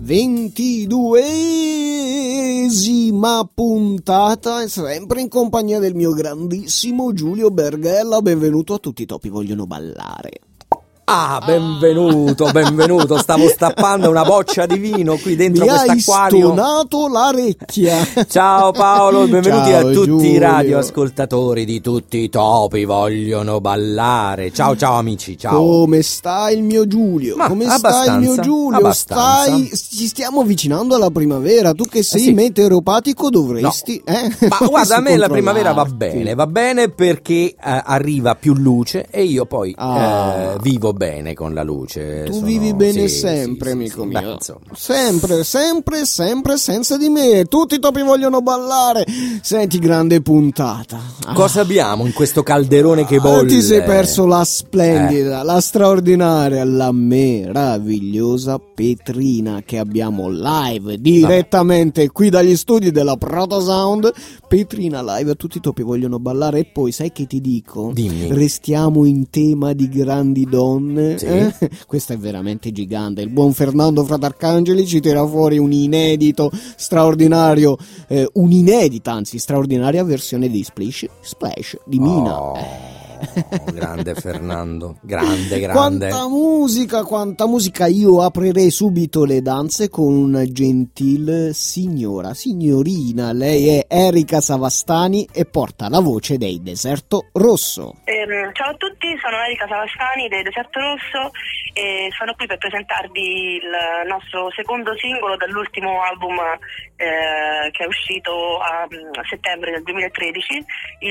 22esima puntata, sempre in compagnia del mio grandissimo Giulio Berghella. Benvenuto a Tutti i topi vogliono ballare. Ah, benvenuto, stavo stappando una boccia di vino qui dentro quest'acquario. Mi hai stonato l'orecchia. Ciao Paolo, benvenuti Ciao, a tutti Giulio. I radioascoltatori di Tutti i topi vogliono ballare. Ciao amici, ciao. Come sta il mio Giulio? Stai il mio Giulio? Abbastanza. Ci stiamo avvicinando alla primavera. Tu che sei sì. meteoropatico dovresti... No. Ma guarda, a me la primavera va bene perché arriva più luce e io poi vivo bene con la luce. Tu vivi bene sempre, amico mio. Sempre, senza di me. Tutti i topi vogliono ballare. Senti, grande puntata. Cosa abbiamo in questo calderone che bolle? Ti sei perso la splendida, la straordinaria, la meravigliosa Petrina che abbiamo live direttamente qui dagli studi della Protosound. Petrina live, tutti i topi vogliono ballare. E poi sai che ti dico? Dimmi. Restiamo in tema di grandi donne. Sì. Questa è veramente gigante. Il buon Fernando Fratarcangeli ci tira fuori un inedito straordinario, un'inedita, anzi straordinaria versione di Splash di Mina. Grande Fernando, grande. Quanta musica. Io aprirei subito le danze con una gentil signorina. Lei è Erika Savastani e porta la voce dei Deserto Rosso. Ciao a tutti, sono Erika Savastani dei Deserto Rosso e sono qui per presentarvi il nostro secondo singolo dall'ultimo album che è uscito a settembre del 2013.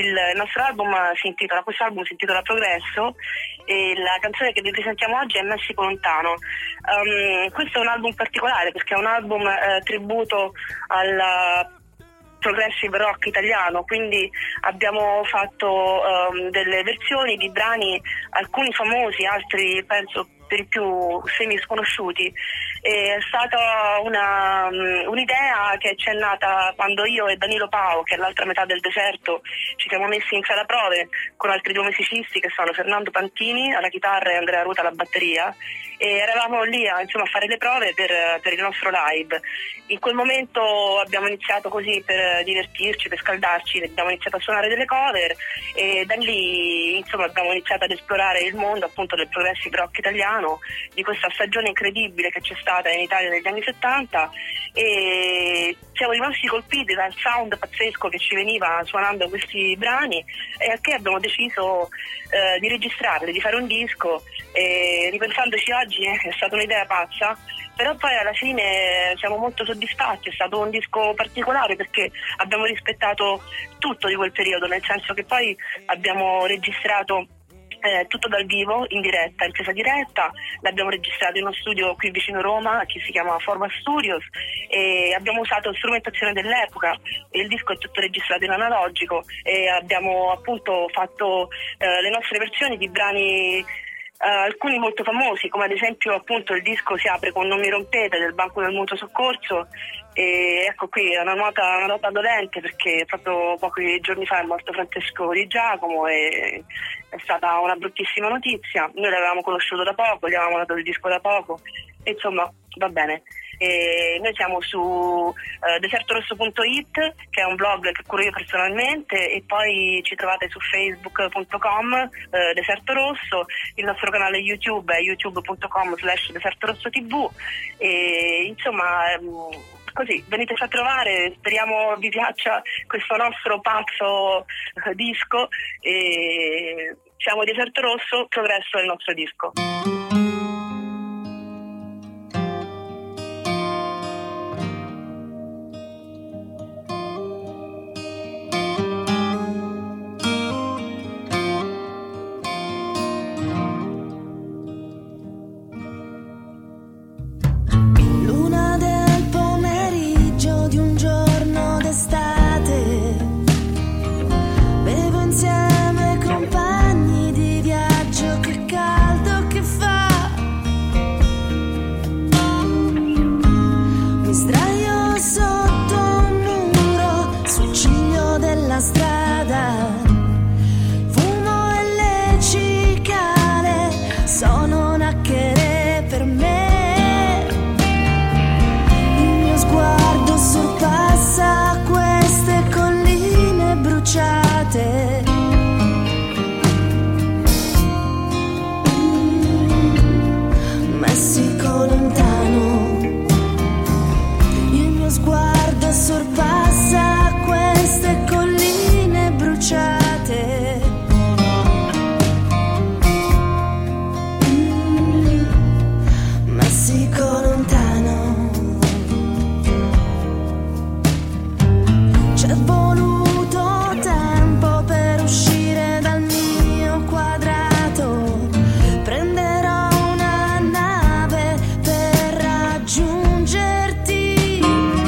Questo album si intitola Progresso e la canzone che vi presentiamo oggi è Messico Lontano. Questo è un album particolare perché è un album tributo al progressive rock italiano, quindi abbiamo fatto delle versioni di brani, alcuni famosi, altri penso per i più semi sconosciuti. È stata un'idea che ci è nata quando io e Danilo Pao, che è l'altra metà del Deserto, ci siamo messi in sala prove con altri due musicisti che sono Fernando Pantini alla chitarra e Andrea Ruta alla batteria, e eravamo lì a fare le prove per il nostro live. In quel momento abbiamo iniziato così per divertirci, per scaldarci, abbiamo iniziato a suonare delle cover e da lì abbiamo iniziato ad esplorare il mondo appunto del progressive rock italiano, di questa stagione incredibile che c'è stata in Italia negli anni 70, e siamo rimasti colpiti dal sound pazzesco che ci veniva suonando questi brani, e al che abbiamo deciso di registrarli, di fare un disco, e ripensandoci oggi è stata un'idea pazza, però poi alla fine siamo molto soddisfatti. È stato un disco particolare perché abbiamo rispettato tutto di quel periodo, nel senso che poi abbiamo registrato tutto dal vivo, in diretta, in presa diretta. L'abbiamo registrato in uno studio qui vicino Roma che si chiama Forma Studios, e abbiamo usato strumentazione dell'epoca. Il disco è tutto registrato in analogico e abbiamo appunto fatto le nostre versioni di brani, alcuni molto famosi, come ad esempio appunto il disco si apre con Non mi rompete del Banco del Mutuo Soccorso, e ecco qui una nota dolente perché proprio pochi giorni fa è morto Francesco Di Giacomo e è stata una bruttissima notizia. Noi l'avevamo conosciuto da poco, gli avevamo dato il disco da poco, e insomma va bene. E noi siamo su desertorosso.it, che è un blog che curo io personalmente, e poi ci trovate su facebook.com Deserto Rosso. Il nostro canale YouTube è youtube.com/desertorossotv, e insomma così veniteci a trovare, speriamo vi piaccia questo nostro pazzo disco, e siamo Deserto Rosso, Progresso è il nostro disco. Bevo insieme compagni di viaggio, che caldo che fa. Messico lontano, il mio sguardo sorpassa queste colline bruciate. Messico lontano, c'è voluto tempo per uscire dal mio quadrato. Prenderò una nave per raggiungerti.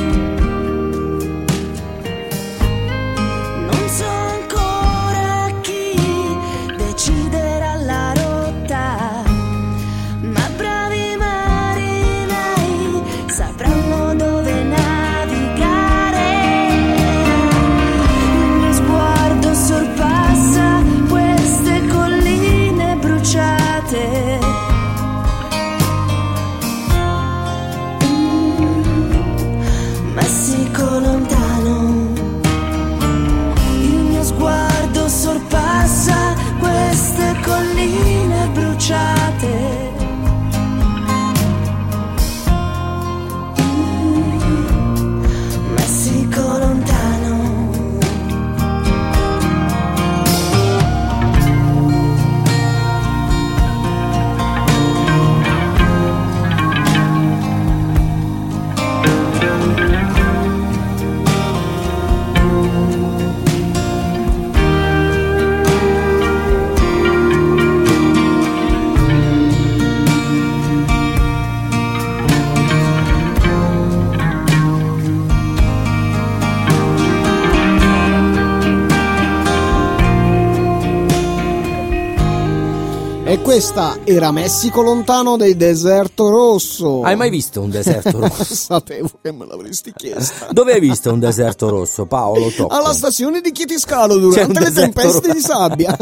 Non so ancora chi deciderà la rotta, ma bravi marinai sapranno dove navigare. Il mio sguardo sorpassa queste colline bruciate. Messico lontano, il mio sguardo sorpassa queste colline bruciate. Messico lontano. E questa era Messico lontano dei Deserto Rosso. Hai mai visto un deserto rosso? Sapevo che me l'avresti chiesta. Dove hai visto un deserto rosso, Paolo Tocco? Alla stazione di Chitiscalo durante le tempeste di sabbia.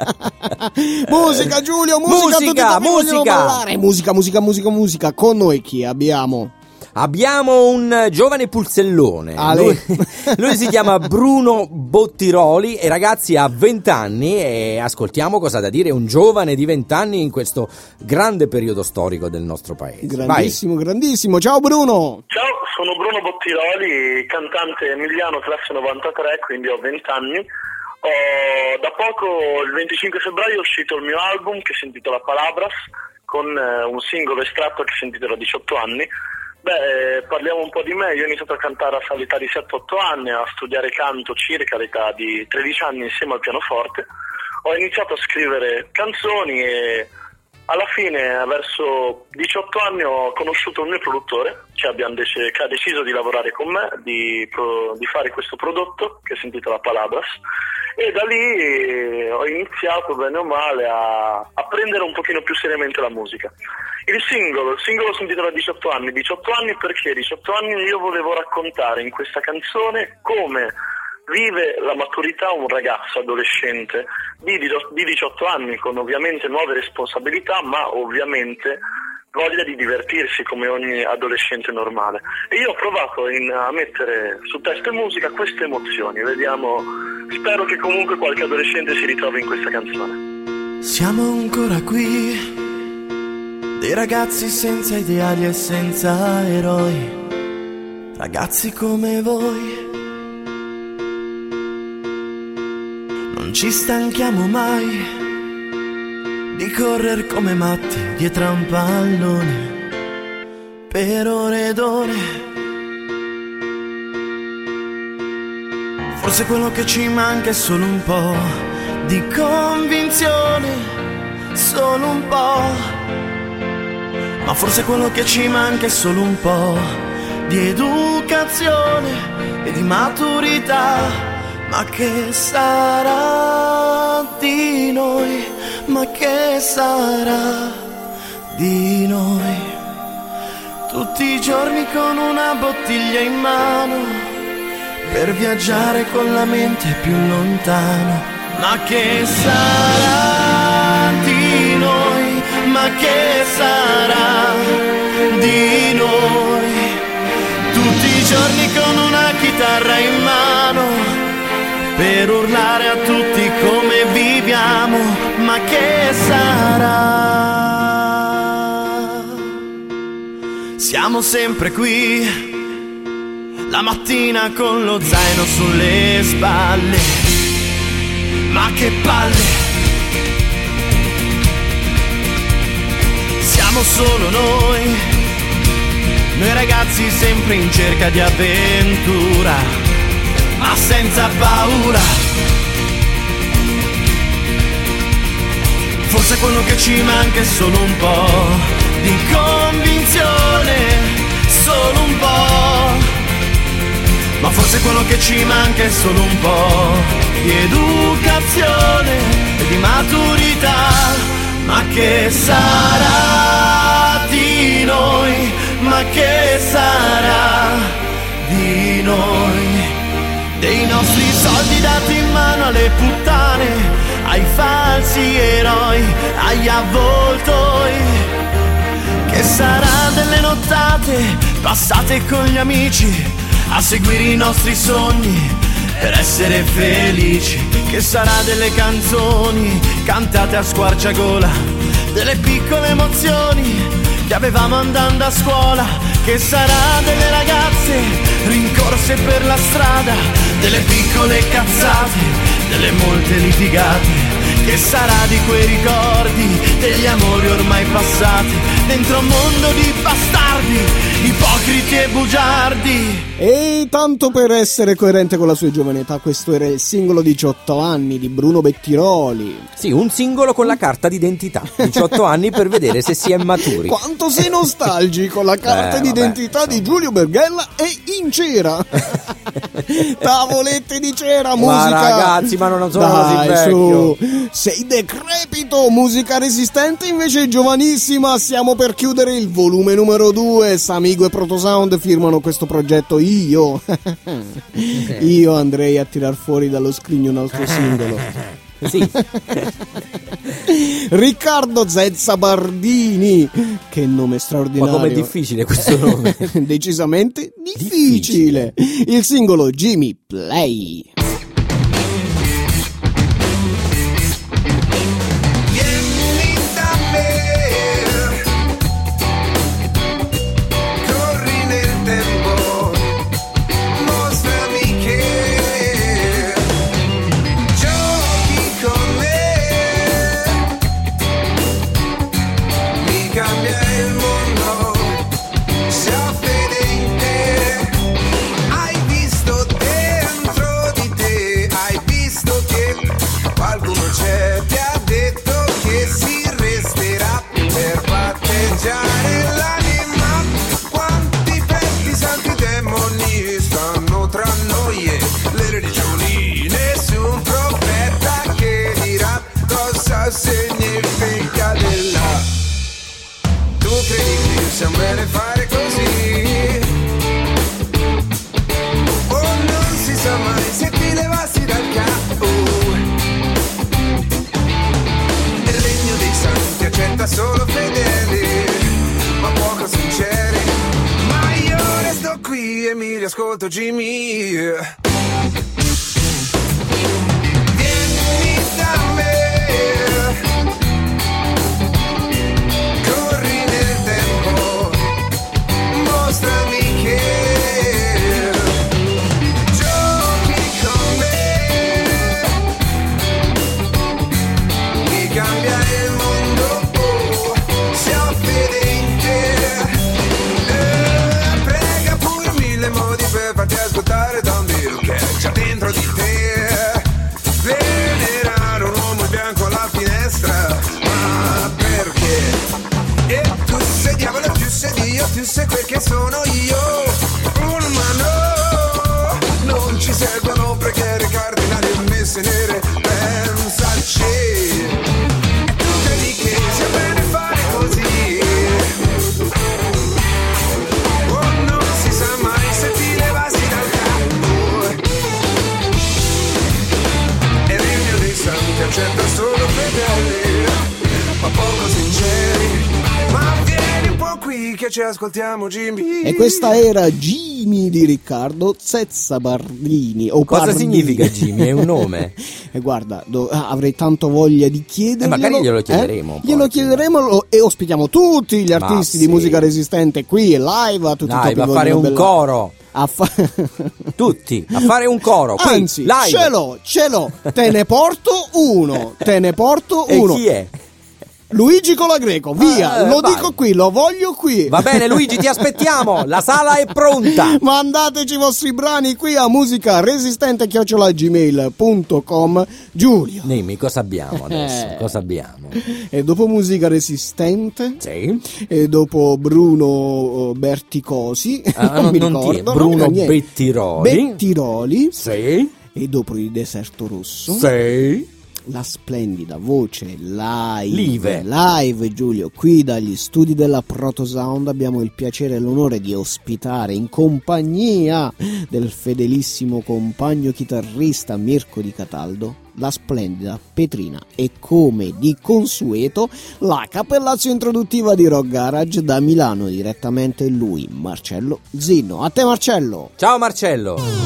Musica, Giulio, musica, tutti vogliono ballare. Musica. Con noi chi abbiamo? Abbiamo un giovane pulzellone. Lui si chiama Bruno Bottiroli e ragazzi ha 20 anni e ascoltiamo cosa ha da dire un giovane di 20 anni in questo grande periodo storico del nostro paese. Grandissimo. Ciao Bruno. Ciao, sono Bruno Bottiroli, cantante emiliano classe 93, quindi ho 20 anni. Da poco, il 25 febbraio, è uscito il mio album che si intitola Palabras, con un singolo estratto che si intitola 18 anni. Parliamo un po' di me. Io ho iniziato a cantare all'età di 7-8 anni, a studiare canto circa all'età di 13 anni insieme al pianoforte. Ho iniziato a scrivere canzoni e alla fine, verso 18 anni, ho conosciuto il mio produttore che ha deciso di lavorare con me, di fare questo prodotto che si intitola Palabras, e da lì ho iniziato bene o male a prendere un pochino più seriamente la musica. Il singolo si intitola 18 anni perché 18 anni io volevo raccontare in questa canzone come vive la maturità un ragazzo adolescente di 18 anni, con ovviamente nuove responsabilità, ma ovviamente voglia di divertirsi come ogni adolescente normale. E io ho provato a mettere su testo e musica queste emozioni. Vediamo, spero che comunque qualche adolescente si ritrovi in questa canzone. Siamo ancora qui, dei ragazzi senza ideali e senza eroi, ragazzi come voi. Non ci stanchiamo mai di correre come matti dietro a un pallone per ore ed ore. Forse quello che ci manca è solo un po' di convinzione, solo un po'. Ma forse quello che ci manca è solo un po' di educazione e di maturità. Ma che sarà di noi? Ma che sarà di noi? Tutti i giorni con una bottiglia in mano per viaggiare con la mente più lontano. Ma che sarà di noi? Ma che sarà di noi? Tutti i giorni con una chitarra in mano per urlare a tutti come viviamo. Ma che sarà? Siamo sempre qui, la mattina con lo zaino sulle spalle. Ma che palle, siamo solo noi ragazzi sempre in cerca di avventura, ma senza paura. Forse quello che ci manca è solo un po' di convinzione, solo un po'. Ma forse quello che ci manca è solo un po' di educazione e di maturità. Ma che sarà di noi? Ma che sarà di noi? Dei nostri soldi dati in mano alle puttane, ai falsi eroi, agli avvoltoi. Che sarà delle nottate passate con gli amici a seguire i nostri sogni per essere felici? Che sarà delle canzoni cantate a squarciagola, delle piccole emozioni che avevamo andando a scuola? Che sarà delle ragazze rincorse per la strada, delle piccole cazzate, delle molte litigate? Che sarà di quei ricordi, degli amori ormai passati, dentro un mondo di bastardi, ipocriti e bugiardi? E tanto per essere coerente con la sua giovane età, questo era il singolo 18 anni di Bruno Bettiroli. Sì, un singolo con la carta d'identità, 18 anni per vedere se si è maturi. Quanto sei nostalgico, la carta d'identità di Giulio Berghella è in cera. Tavolette di cera, musica. Ma ragazzi, ma non sono così vecchio. Sei decrepito, musica resistente invece giovanissima. Stiamo per chiudere il volume numero 2. Samigo e Protosound firmano questo progetto. Io andrei a tirar fuori dallo scrigno un altro singolo. Sì. Riccardo Zezza Bardini, che nome straordinario. Ma com'è difficile questo nome? Decisamente difficile. Il singolo Jimmy Play. Significa della. Tu credi che sia bene fare così? Oh, non si sa mai se ti levassi dal capo. Il regno dei santi accetta solo fedeli, ma poco sinceri. Ma io resto qui e mi riascolto Jimmy. Vieni da me. Tu sei quel che sono io, un umano. Non ci servono preghiere cardinali e messe nere, pensaci. E tu credi che sia bene fare così? Oh, non si sa mai se ti levassi dal capo. E il regno dei santi accetta solo fedeli, ma poco sinceri. Ma vieni un po' qui che ci ascoltiamo, Jimmy. E questa era Jimmy di Riccardo Zezzabardini. Cosa significa Jimmy? È un nome? E guarda, avrei tanto voglia di chiederglielo. Magari glielo chiederemo. Glielo chiederemo e ospitiamo tutti gli artisti di musica resistente qui live a tutti i Live, a fare un coro. Tutti a fare un coro qui, anzi live. ce l'ho te ne porto uno e chi è? Luigi Colagreco, via, lo vai. dico qui, lo voglio qui. Va bene Luigi, ti aspettiamo, la sala è pronta. Mandateci i vostri brani qui a musicaresistente@gmail.com. Giulio, Dimmi, cosa abbiamo adesso? Cosa abbiamo? E dopo Musica Resistente, Sì. e dopo Bruno Berticosi, non mi ricordo, Bruno non Bettiroli. Sì. Sì. E dopo il Deserto Rosso, Sì. la splendida voce live Giulio, qui dagli studi della Protosound abbiamo il piacere e l'onore di ospitare in compagnia del fedelissimo compagno chitarrista Mirko Di Cataldo la splendida Petrina e, come di consueto, la cappellazio introduttiva di Rock Garage da Milano, direttamente lui, Marcello Zinno. A te Marcello! Ciao Marcello!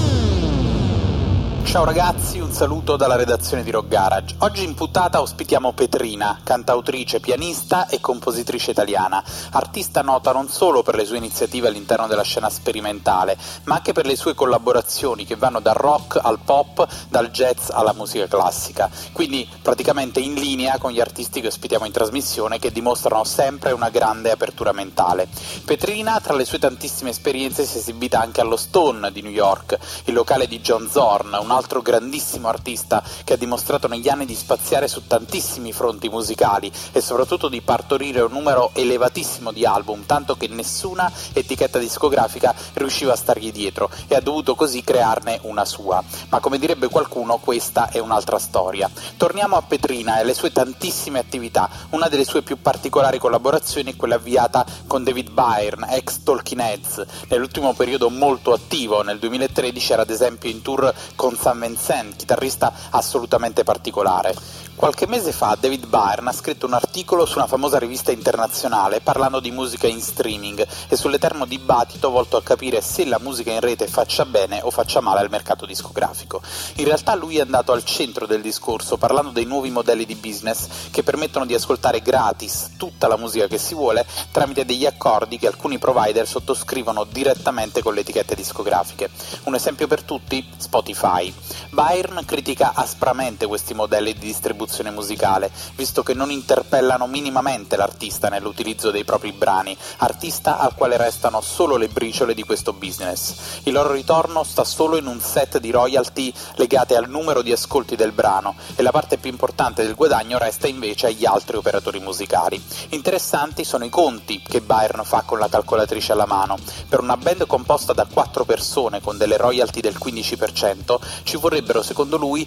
Ciao ragazzi, un saluto dalla redazione di Rock Garage. Oggi in puntata ospitiamo Petrina, cantautrice, pianista e compositrice italiana, artista nota non solo per le sue iniziative all'interno della scena sperimentale, ma anche per le sue collaborazioni che vanno dal rock al pop, dal jazz alla musica classica, quindi praticamente in linea con gli artisti che ospitiamo in trasmissione, che dimostrano sempre una grande apertura mentale. Petrina, tra le sue tantissime esperienze, si è esibita anche allo Stone di New York, il locale di John Zorn, un altro grandissimo artista che ha dimostrato negli anni di spaziare su tantissimi fronti musicali e soprattutto di partorire un numero elevatissimo di album, tanto che nessuna etichetta discografica riusciva a stargli dietro e ha dovuto così crearne una sua. Ma come direbbe qualcuno, questa è un'altra storia. Torniamo a Petrina e alle sue tantissime attività. Una delle sue più particolari collaborazioni è quella avviata con David Byrne, ex Talking Heads, nell'ultimo periodo molto attivo. Nel 2013 era ad esempio in tour con Sam Vincent, chitarrista assolutamente particolare. Qualche mese fa David Byrne ha scritto un articolo su una famosa rivista internazionale parlando di musica in streaming e sull'eterno dibattito volto a capire se la musica in rete faccia bene o faccia male al mercato discografico. In realtà lui è andato al centro del discorso parlando dei nuovi modelli di business che permettono di ascoltare gratis tutta la musica che si vuole tramite degli accordi che alcuni provider sottoscrivono direttamente con le etichette discografiche. Un esempio per tutti? Spotify. Byrne critica aspramente questi modelli di distribuzione musicale, visto che non interpellano minimamente l'artista nell'utilizzo dei propri brani, artista al quale restano solo le briciole di questo business. Il loro ritorno sta solo in un set di royalty legate al numero di ascolti del brano e la parte più importante del guadagno resta invece agli altri operatori musicali. Interessanti sono i conti che Byrne fa con la calcolatrice alla mano. Per una band composta da 4 persone con delle royalty del 15% ci vorrebbero, secondo lui,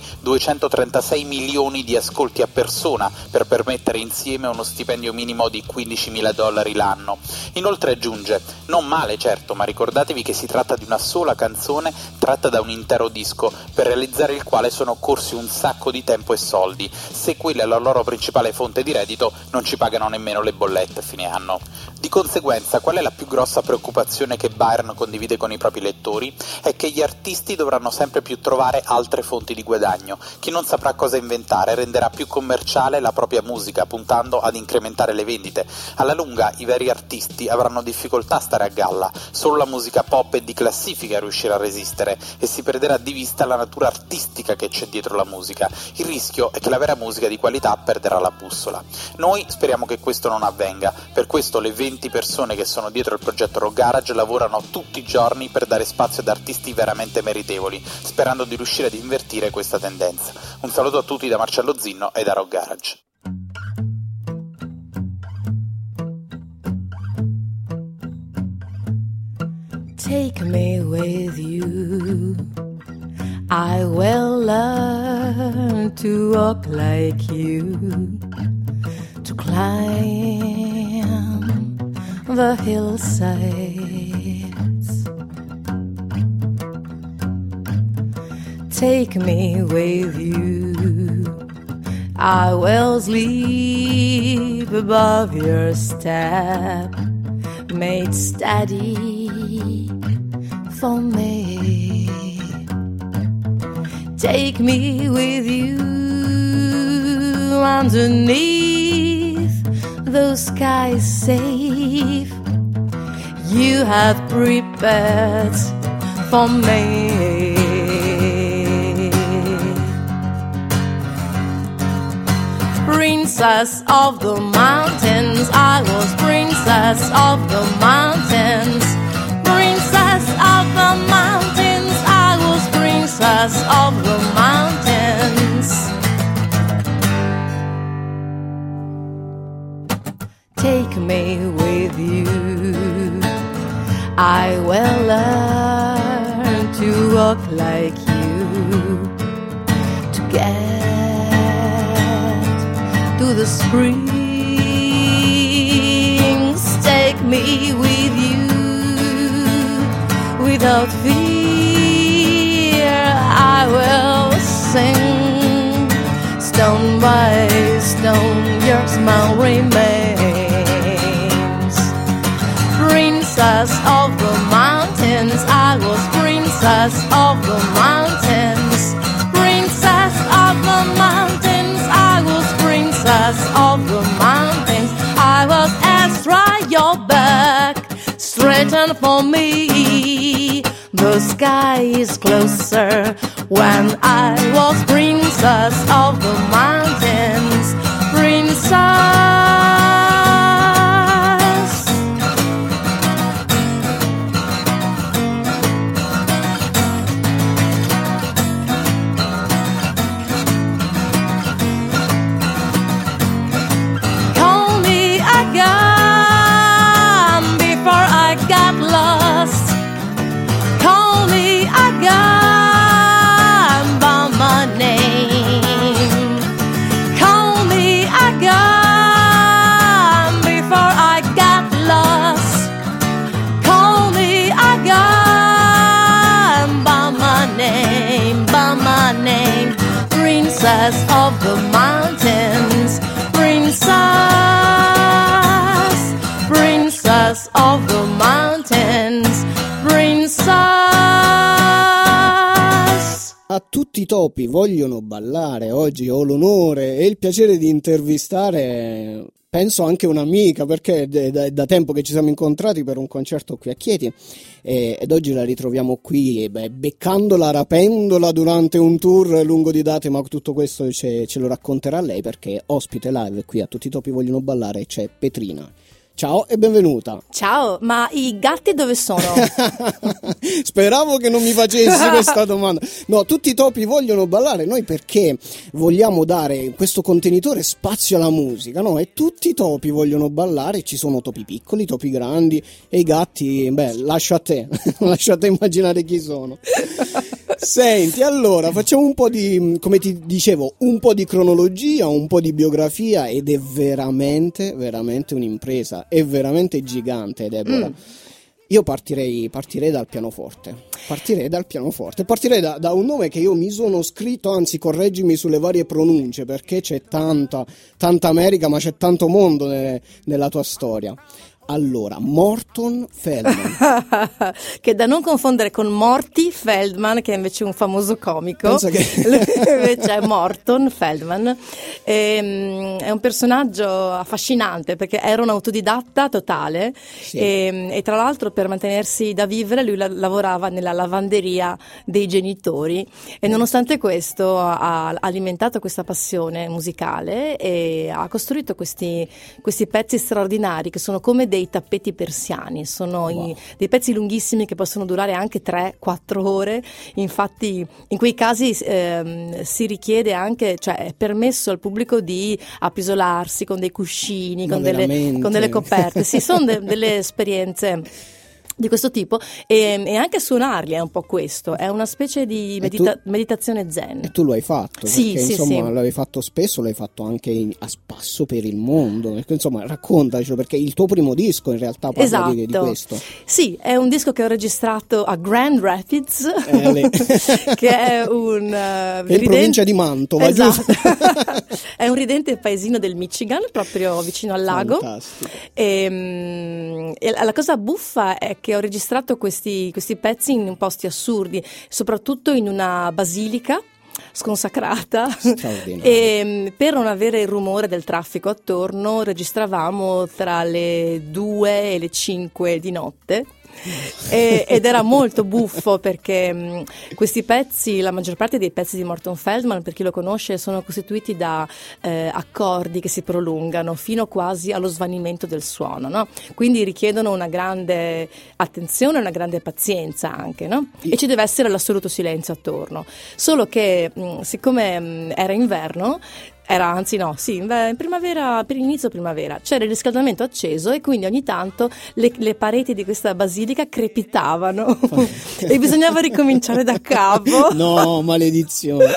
236 milioni di ascolti a persona per permettere insieme uno stipendio minimo di $15.000 l'anno. Inoltre aggiunge: non male certo, ma ricordatevi che si tratta di una sola canzone tratta da un intero disco, per realizzare il quale sono occorsi un sacco di tempo e soldi. Se quella è la loro principale fonte di reddito, non ci pagano nemmeno le bollette a fine anno. Di conseguenza, qual è la più grossa preoccupazione che Byrne condivide con i propri lettori? È che gli artisti dovranno sempre più trovare altre fonti di guadagno. Chi non saprà cosa inventare renderà più commerciale la propria musica, puntando ad incrementare le vendite. Alla lunga i veri artisti avranno difficoltà a stare a galla, solo la musica pop e di classifica riuscirà a resistere e si perderà di vista la natura artistica che c'è dietro la musica. Il rischio è che la vera musica di qualità perderà la bussola. Noi speriamo che questo non avvenga, per questo le 20 persone che sono dietro il progetto Rock Garage lavorano tutti i giorni per dare spazio ad artisti veramente meritevoli, sperando di riuscire ad invertire questa tendenza. Un saluto a tutti da Marcello Zinno e da Rock Garage. Take me with you. I will learn to walk like you, to climb the hillsides. Take me with you. I will sleep above your step, made steady for me. Take me with you underneath those skies safe you have prepared for me. Princess of the mountains, I was princess of the mountains. Princess of the mountains, I was princess of the mountains. Take me with you, I will learn to walk like you, to get to the springs. Take me with you, without fear I will sing. Stone by stone your smile remains. Princess of the mountains, I was princess of the mountains. Princess of the mountains, I was princess of the mountains. I was extra your back, straighten for me. The sky is closer when I was princess of the mountains. Princess. Call me again before I got lost. Call me again by my name. Call me again before I got lost. Call me again by my name, by my name. Princess of the mountains, princess, princess of the mountains, princess. A tutti i topi vogliono ballare. Oggi ho l'onore e il piacere di intervistare, penso anche un'amica, perché è da tempo che ci siamo incontrati per un concerto qui a Chieti, ed oggi la ritroviamo qui, beccandola, rapendola durante un tour lungo di date, ma tutto questo ce lo racconterà lei, perché ospite live qui a Tutti i topi vogliono ballare c'è Petrina. Ciao e benvenuta. Ciao, ma i gatti dove sono? Speravo che non mi facessi questa domanda. No, tutti i topi vogliono ballare, noi perché vogliamo dare in questo contenitore spazio alla musica, no? E tutti i topi vogliono ballare, ci sono topi piccoli, topi grandi e i gatti, lascio a te immaginare chi sono. Senti, allora facciamo un po' di, come ti dicevo, un po' di cronologia, un po' di biografia, ed è veramente un'impresa, è veramente gigante, Deborah. Io partirei dal pianoforte. Partirei da un nome che io mi sono scritto, anzi correggimi sulle varie pronunce, perché c'è tanta America, ma c'è tanto mondo nella tua storia. Allora, Morton Feldman. Che da non confondere con Morty Feldman, che è invece un famoso comico. Penso che invece è Morton Feldman. È un personaggio affascinante perché era un autodidatta totale, sì. E tra l'altro per mantenersi da vivere lui lavorava nella lavanderia dei genitori, e nonostante questo ha alimentato questa passione musicale e ha costruito questi pezzi straordinari che sono come dei tappeti persiani, sono dei pezzi lunghissimi che possono durare anche 3-4 ore. Infatti in quei casi si richiede anche, cioè è permesso al pubblico di appisolarsi con dei cuscini, con delle coperte. Sì, sono delle esperienze di questo tipo, e anche suonarli è un po' questo, è una specie di meditazione zen. E tu lo hai fatto, sì, perché sì, insomma sì. l'hai fatto spesso, l'hai fatto anche a spasso per il mondo, perché, insomma raccontacelo, perché il tuo primo disco in realtà parla Esatto. di questo. Sì, è un disco che ho registrato a Grand Rapids, che è in provincia di Mantova, esatto. giusto? È un ridente paesino del Michigan, proprio vicino al lago. Fantastico. E la cosa buffa è che ho registrato questi pezzi in posti assurdi, soprattutto in una basilica sconsacrata, e per non avere il rumore del traffico attorno registravamo tra le 2 e le 5 di notte. Ed era molto buffo perché questi pezzi, la maggior parte dei pezzi di Morton Feldman, per chi lo conosce, sono costituiti da accordi che si prolungano fino quasi allo svanimento del suono, no? Quindi richiedono una grande attenzione, una grande pazienza anche, no? E ci deve essere l'assoluto silenzio attorno, solo che siccome era inverno, in primavera, per inizio primavera, c'era il riscaldamento acceso e quindi ogni tanto le pareti di questa basilica crepitavano e bisognava ricominciare da capo. No, maledizione.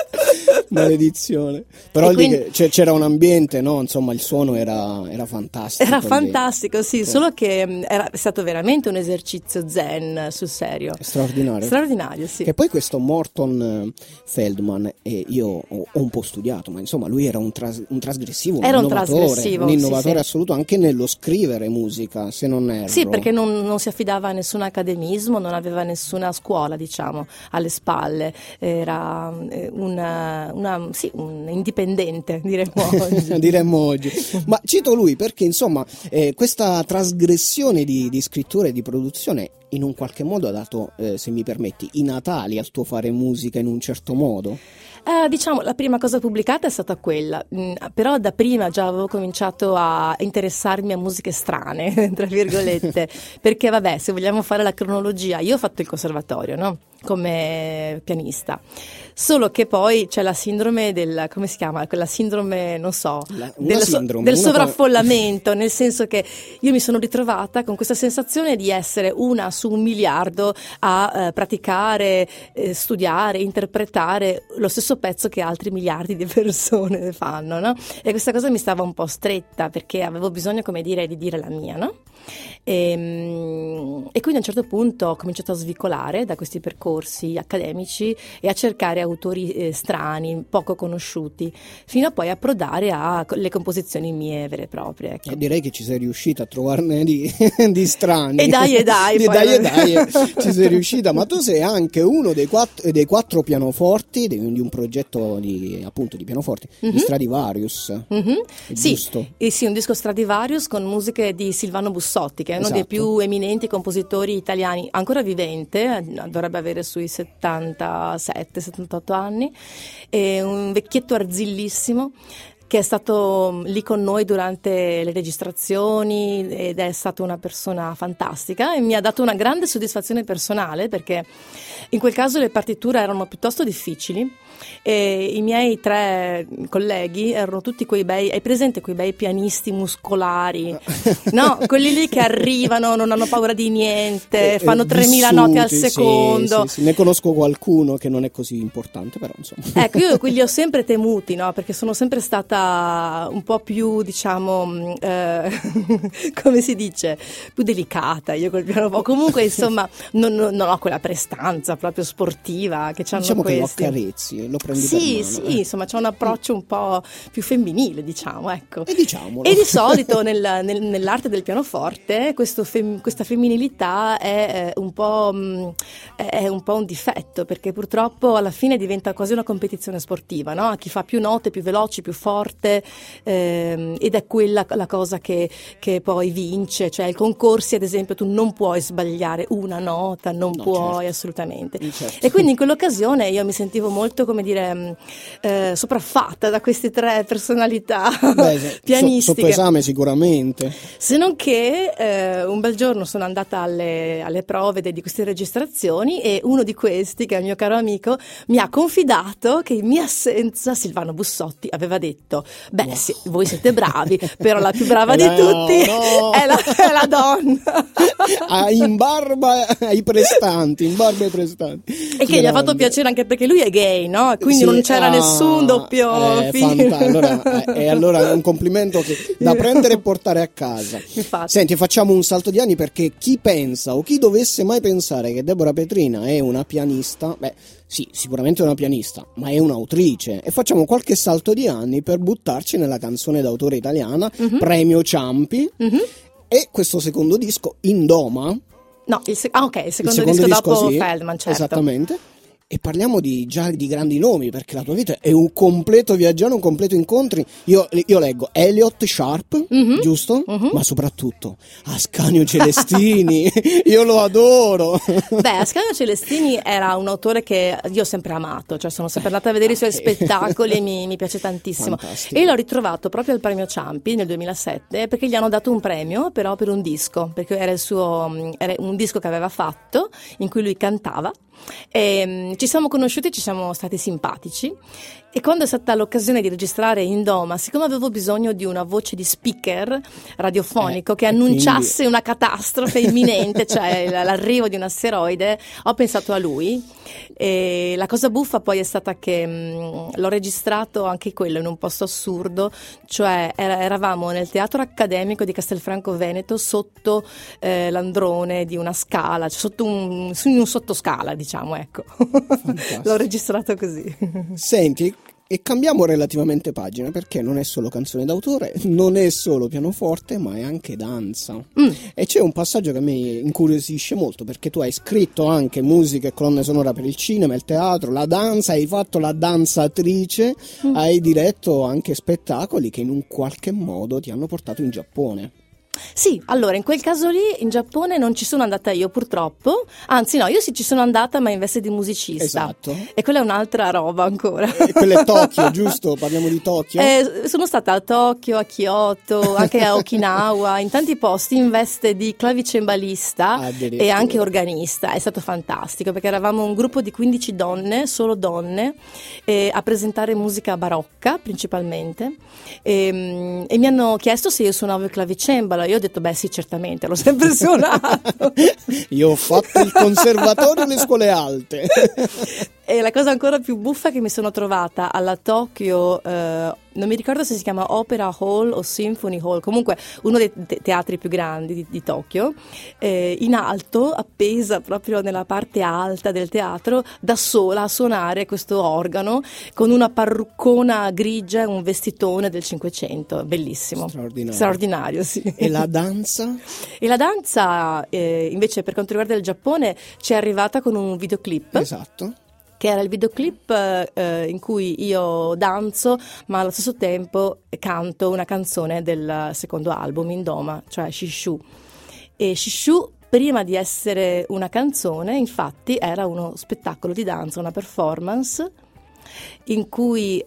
Però quindi, c'era un ambiente, no? Insomma, il suono era fantastico. Era fantastico, sì, solo che era stato veramente un esercizio zen sul serio. Straordinario, sì. E poi questo Morton Feldman, io ho un po' studiato, ma insomma lui era un trasgressivo, un innovatore assoluto anche nello scrivere musica, se non erro. Sì, perché non si affidava a nessun accademismo, non aveva nessuna scuola, diciamo, alle spalle, era un indipendente, diremmo oggi. Ma cito lui perché insomma questa trasgressione di scrittura e di produzione in un qualche modo ha dato, se mi permetti, i natali al tuo fare musica in un certo modo? Diciamo, la prima cosa pubblicata è stata quella, però da prima già avevo cominciato a interessarmi a musiche strane, tra virgolette, perché vabbè, se vogliamo fare la cronologia, io ho fatto il conservatorio, no? Come pianista, solo che poi c'è la sindrome come si chiama? Quella sindrome, non so, del sovraffollamento, nel senso che io mi sono ritrovata con questa sensazione di essere una su 1 miliardo a praticare, studiare, interpretare lo stesso pezzo che altri miliardi di persone fanno, no? E questa cosa mi stava un po' stretta perché avevo bisogno, come dire, di dire la mia, no? E quindi a un certo punto ho cominciato a svicolare da questi percorsi accademici e a cercare autori strani, poco conosciuti, fino a poi approdare alle composizioni mie vere e proprie, ecco. E direi che ci sei riuscita a trovarne di strani. E dai, ci sei riuscita. Ma tu sei anche uno dei 4 pianoforti di un progetto di pianoforti, di Stradivarius. Giusto? Sì, un disco Stradivarius con musiche di Silvano Bussotti, che è uno dei più eminenti compositori italiani, ancora vivente, dovrebbe avere sui 77-78 anni, è un vecchietto arzillissimo che è stato lì con noi durante le registrazioni ed è stata una persona fantastica e mi ha dato una grande soddisfazione personale, perché in quel caso le partiture erano piuttosto difficili e i miei 3 colleghi erano tutti hai presente quei bei pianisti muscolari, no? Quelli lì che arrivano, non hanno paura di niente, fanno 3000 note al secondo. Sì. Ne conosco qualcuno che non è così importante, però insomma. Ecco, io quelli ho sempre temuti, no? Perché sono sempre stata un po' più, diciamo, come si dice, più delicata io col pianoforte. Comunque, insomma, non ho quella prestanza proprio sportiva che c'hanno diciamo questi. Che lo accarezzi, lo prendi sì, per mano. Sì, insomma, c'è un approccio un po' più femminile, diciamo, ecco. E diciamolo. E di solito nell'arte del pianoforte questa femminilità è un po' un difetto, perché purtroppo alla fine diventa quasi una competizione sportiva, no? Chi fa più note, più veloci, più forte, ed è quella la cosa che poi vince, cioè i concorsi, ad esempio, tu non puoi sbagliare una nota, non puoi, certo. Assolutamente. Certo. E quindi in quell'occasione io mi sentivo molto, come come dire, sopraffatta da queste tre personalità pianistiche. Sotto esame sicuramente. Se non che un bel giorno sono andata alle prove di queste registrazioni e uno di questi, che è il mio caro amico, mi ha confidato che in mia assenza Silvano Bussotti aveva detto: beh, wow, sì, voi siete bravi, però la più brava di tutti è la donna. In barba ai prestanti, e che gli ha fatto piacere anche perché lui è gay, no? Quindi sì, non c'era nessun doppio film. Allora è un complimento da prendere e portare a casa. Infatti. Senti, facciamo un salto di anni, perché chi pensa o chi dovesse mai pensare che Deborah Petrina è una pianista, beh, sì, sicuramente è una pianista, ma è un'autrice. E facciamo qualche salto di anni per buttarci nella canzone d'autore italiana, premio Ciampi, e questo secondo disco, Indoma. No, il secondo disco dopo sì, Feldman, certo. Esattamente. E parliamo già di grandi nomi, perché la tua vita è un completo viaggiare, un completo incontri. Io leggo Elliott Sharp, giusto? Ma soprattutto Ascanio Celestini, io lo adoro. Beh, Ascanio Celestini era un autore che io ho sempre amato, cioè sono sempre andata a vedere i suoi spettacoli e mi piace tantissimo. Fantastico. E l'ho ritrovato proprio al premio Ciampi nel 2007, perché gli hanno dato un premio però per un disco, perché era un disco che aveva fatto in cui lui cantava. Ci siamo conosciuti, ci siamo stati simpatici, e quando è stata l'occasione di registrare Indoma, siccome avevo bisogno di una voce di speaker radiofonico che annunciasse una catastrofe imminente, cioè l'arrivo di un asteroide, ho pensato a lui. E la cosa buffa poi è stata che l'ho registrato anche quello in un posto assurdo, cioè eravamo nel teatro accademico di Castelfranco Veneto, sotto l'androne di una scala, cioè su un sottoscala, diciamo, ecco. L'ho registrato così. Senti, e cambiamo relativamente pagina, perché non è solo canzone d'autore, non è solo pianoforte, ma è anche danza. E c'è un passaggio che mi incuriosisce molto, perché tu hai scritto anche musica e colonne sonora per il cinema, il teatro, la danza, hai fatto la danzatrice, hai diretto anche spettacoli che in un qualche modo ti hanno portato in Giappone. Sì, allora in quel caso lì in Giappone non ci sono andata io, purtroppo, anzi no, io sì ci sono andata, ma in veste di musicista. Esatto. E quella è un'altra roba ancora. E quella è Tokyo, giusto? Parliamo di Tokyo? Sono stata a Tokyo, a Kyoto, anche a Okinawa, in tanti posti in veste di clavicembalista e anche organista. È stato fantastico, perché eravamo un gruppo di 15 donne, solo donne, a presentare musica barocca principalmente, e mi hanno chiesto se io suonavo il clavicembalo. Io ho detto beh sì, certamente, l'ho sempre suonato. Io ho fatto il conservatorio e le scuole alte. E la cosa ancora più buffa è che mi sono trovata alla Tokyo, non mi ricordo se si chiama Opera Hall o Symphony Hall, comunque uno dei teatri più grandi di Tokyo, in alto, appesa proprio nella parte alta del teatro, da sola a suonare questo organo con una parruccona grigia e un vestitone del Cinquecento, bellissimo. Straordinario, sì. E la danza? E la danza, invece, per quanto riguarda il Giappone, ci è arrivata con un videoclip. Esatto. Che era il videoclip in cui io danzo, ma allo stesso tempo canto una canzone del secondo album, Indoma, cioè Shishu. E Shishu, prima di essere una canzone, infatti era uno spettacolo di danza, una performance, in cui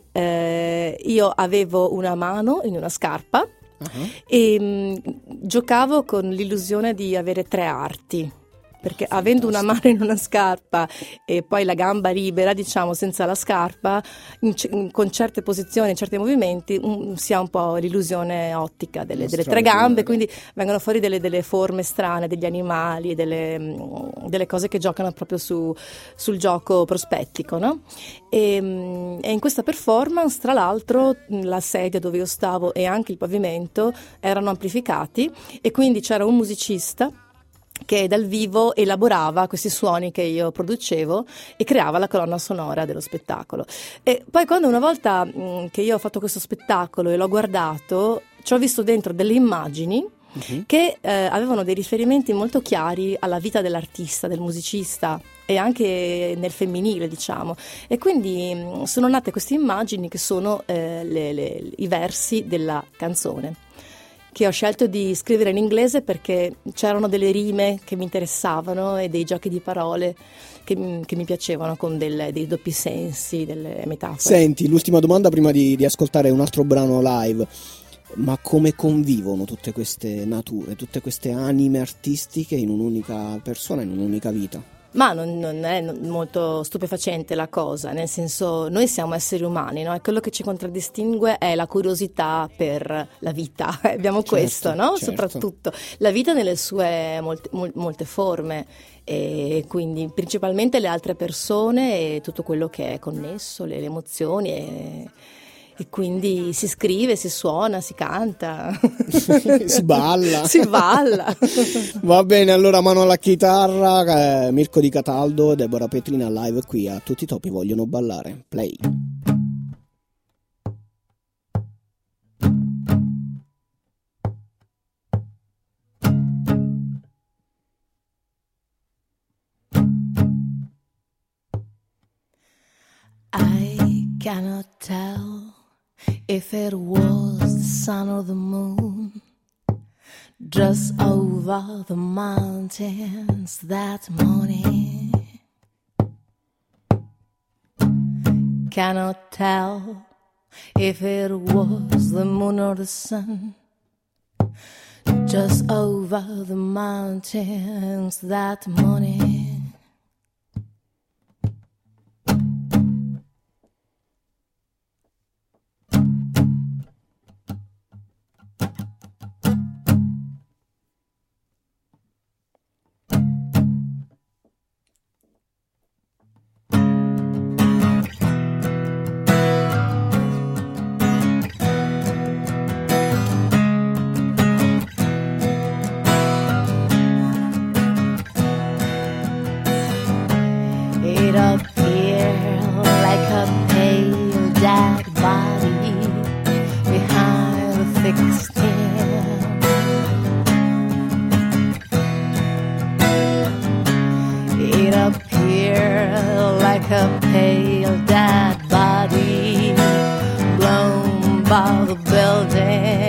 io avevo una mano in una scarpa e giocavo con l'illusione di avere 3 arti. Perché avendo una mano in una scarpa e poi la gamba libera, diciamo, senza la scarpa, con certe posizioni, certi movimenti, si ha un po' l'illusione ottica delle 3 gambe, quindi vengono fuori delle forme strane, degli animali, delle cose che giocano proprio sul gioco prospettico, no? E in questa performance, tra l'altro, la sedia dove io stavo e anche il pavimento erano amplificati, e quindi c'era un musicista che dal vivo elaborava questi suoni che io producevo e creava la colonna sonora dello spettacolo. E poi quando una volta che io ho fatto questo spettacolo e l'ho guardato, ci ho visto dentro delle immagini che avevano dei riferimenti molto chiari alla vita dell'artista, del musicista, e anche nel femminile, diciamo, e quindi sono nate queste immagini che sono i versi della canzone. che ho scelto di scrivere in inglese perché c'erano delle rime che mi interessavano e dei giochi di parole che mi piacevano, con dei doppi sensi, delle metafore. Senti, l'ultima domanda prima di ascoltare un altro brano live. Ma come convivono tutte queste nature, tutte queste anime artistiche in un'unica persona, in un'unica vita? Ma non è molto stupefacente la cosa, nel senso, noi siamo esseri umani, no? E quello che ci contraddistingue è la curiosità per la vita, abbiamo questo, no? Certo. Soprattutto la vita nelle sue molte forme, e quindi principalmente le altre persone e tutto quello che è connesso, le emozioni e quindi si scrive, si suona, si canta, si balla. Si balla. Va bene, allora mano alla chitarra, Mirko Di Cataldo e Deborah Petrina live qui a Tutti i topi vogliono ballare. Play. I cannot tell if it was the sun or the moon just over the mountains that morning. Cannot tell if it was the moon or the sun just over the mountains that morning. It appeared like a pale dead body behind the thick skin. It appeared like a pale dead body blown by the building.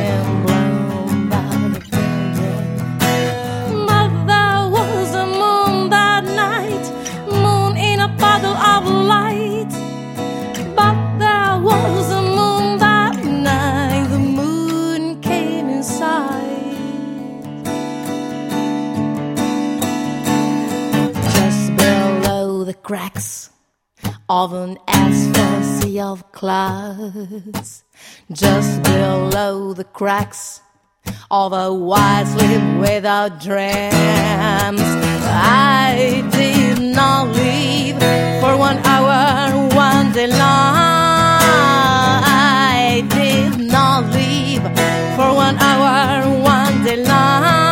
Cracks of an asphalt sea of clouds, just below the cracks of a wide sleep without dreams. I did not leave for 1 hour, one day long. I did not leave for 1 hour, one day long.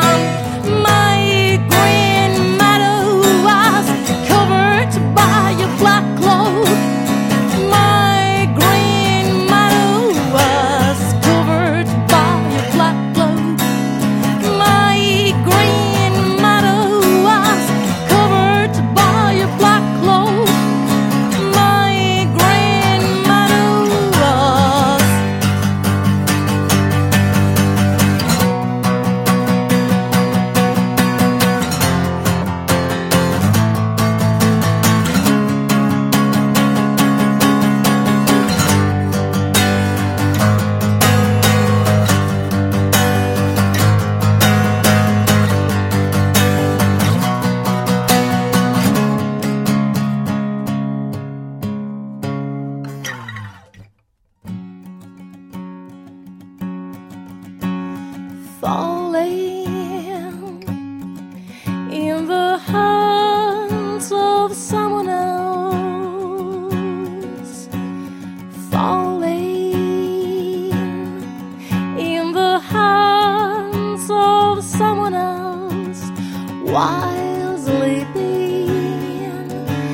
Black cloud, my green meadow was covered by a black cloud. My green meadow was covered by a black cloud. My green meadow was. Falling in the hands of someone else. Falling in the hands of someone else. While sleeping,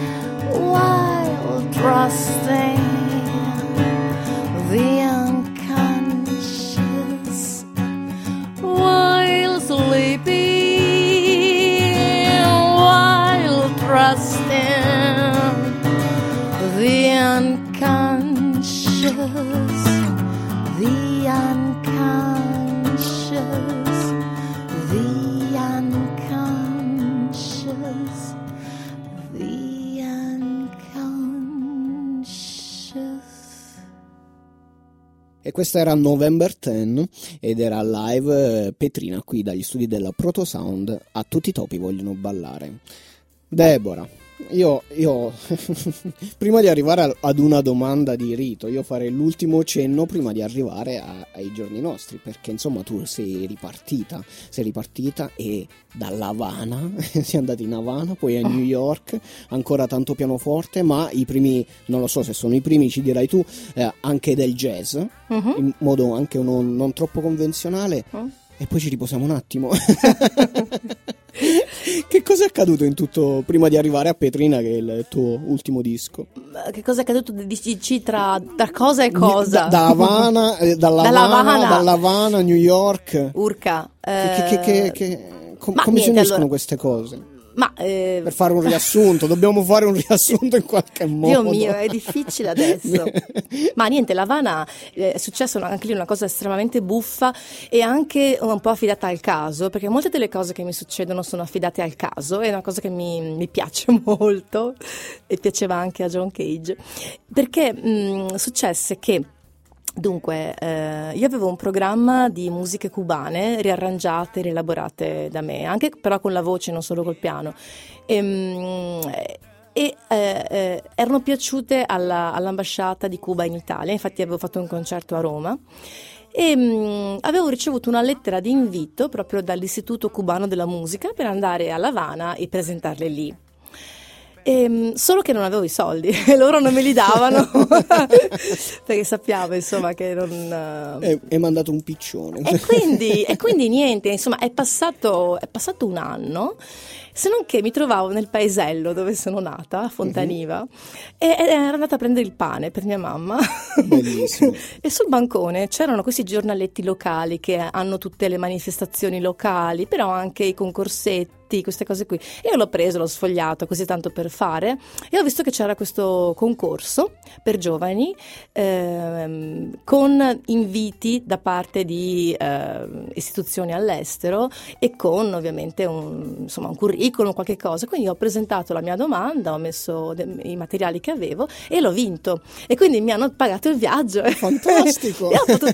while trusting the unconscious. While sleeping, while trusting the unconscious, the unconscious. E questa era November 10 ed era live Petrina qui dagli studi della Proto Sound. A tutti i topi vogliono ballare. Deborah, io prima di arrivare ad una domanda di rito, io farei l'ultimo cenno prima di arrivare ai giorni nostri, perché insomma tu sei ripartita e dall'Havana sei andata in Havana, poi a New York, ancora tanto pianoforte, ma i primi, non lo so se sono i primi, ci dirai tu, anche del jazz, in modo anche non troppo convenzionale. E poi ci riposiamo un attimo. Che cosa è accaduto in tutto prima di arrivare a Petrina, che è il tuo ultimo disco? Che cosa è accaduto dici tra cosa e cosa? Dall'Havana, New York. Urca. Come si uniscono queste cose? Per fare un riassunto, dobbiamo fare un riassunto in qualche modo. Dio mio, è difficile adesso. Ma niente, l'Havana è successo anche lì una cosa estremamente buffa e anche un po' affidata al caso, perché molte delle cose che mi succedono sono affidate al caso, è una cosa che mi piace molto e piaceva anche a John Cage, perché successe che dunque, io avevo un programma di musiche cubane riarrangiate, rielaborate da me, anche però con la voce, non solo col piano. Erano piaciute all'ambasciata di Cuba in Italia, infatti avevo fatto un concerto a Roma e avevo ricevuto una lettera di invito proprio dall'Istituto Cubano della Musica per andare a L'Havana e presentarle lì. Solo che non avevo i soldi e loro non me li davano perché sappiamo insomma che non è mandato un piccione e quindi niente, insomma è passato un anno, se non che mi trovavo nel paesello dove sono nata, a Fontaniva, e ero andata a prendere il pane per mia mamma. Bellissimo. E sul bancone c'erano questi giornaletti locali che hanno tutte le manifestazioni locali, però anche i concorsetti, queste cose qui. Io l'ho preso, l'ho sfogliato così tanto per fare e ho visto che c'era questo concorso per giovani con inviti da parte di istituzioni all'estero e con ovviamente un curriculum, qualche cosa. Quindi ho presentato la mia domanda, ho messo i materiali che avevo e l'ho vinto e quindi mi hanno pagato il viaggio. Fantastico.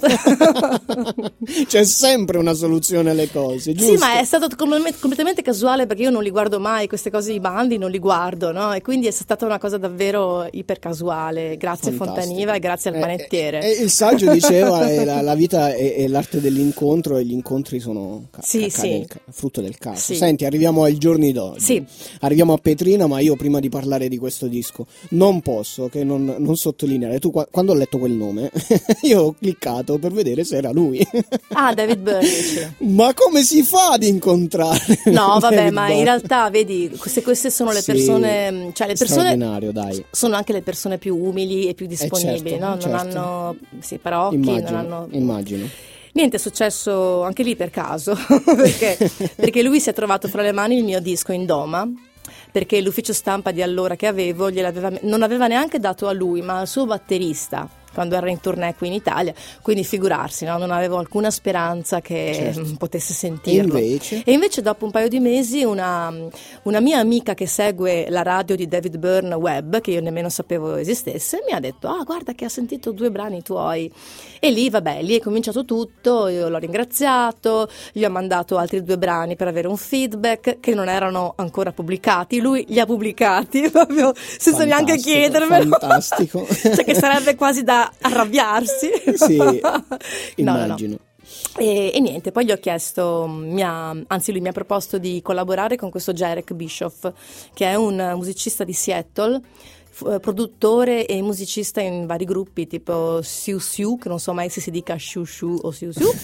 C'è sempre una soluzione alle cose, giusto? Sì, ma è stato completamente casuale, perché io non li guardo mai, queste cose di bandi non li guardo, no? E quindi è stata una cosa davvero iper casuale. Grazie Fantastico. Fontaniva e grazie al panettiere. Il saggio diceva la vita è l'arte dell'incontro e gli incontri sono frutto del caso. Sì. Senti, arriviamo ai giorni d'oggi. Sì. Arriviamo a Petrina, ma io prima di parlare di questo disco non posso che non sottolineare. Tu quando ho letto quel nome io ho cliccato per vedere se era lui. David Byrne. Ma come si fa ad incontrare? No, vabbè, David ma Byrne? in realtà vedi, queste sono le persone, cioè le persone dai. sono anche le persone più umili e più disponibili, certo, no? Non certo. hanno parocchi, Immagino. Niente, è successo anche lì per caso, perché lui si è trovato fra le mani il mio disco in Doma, perché l'ufficio stampa di allora che avevo non aveva neanche dato a lui, ma al suo batterista, quando era in tournée qui in Italia, quindi figurarsi, no? Non avevo alcuna speranza che potesse sentirlo. E invece dopo un paio di mesi una mia amica che segue la radio di David Byrne web, che io nemmeno sapevo esistesse, mi ha detto guarda che ha sentito 2 brani tuoi, e lì è cominciato tutto. Io l'ho ringraziato, gli ho mandato altri 2 brani per avere un feedback che non erano ancora pubblicati, lui li ha pubblicati proprio senza neanche chiedermelo. Fantastico. Cioè che sarebbe quasi da arrabbiarsi. Sì, immagino. No. E niente, poi gli ho chiesto, lui mi ha proposto di collaborare con questo Jarek Bischoff, che è un musicista di Seattle, produttore e musicista in vari gruppi tipo Siu Siu, che non so mai se si dica Shu Shu o Siu Siu,